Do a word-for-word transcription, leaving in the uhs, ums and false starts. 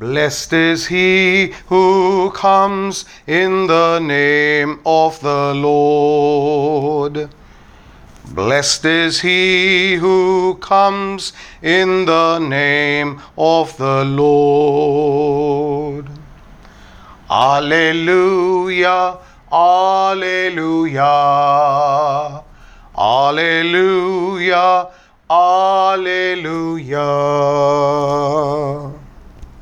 Blessed is he who comes in the name of the Lord. Blessed is he who comes in the name of the Lord. Alleluia, alleluia, alleluia, alleluia.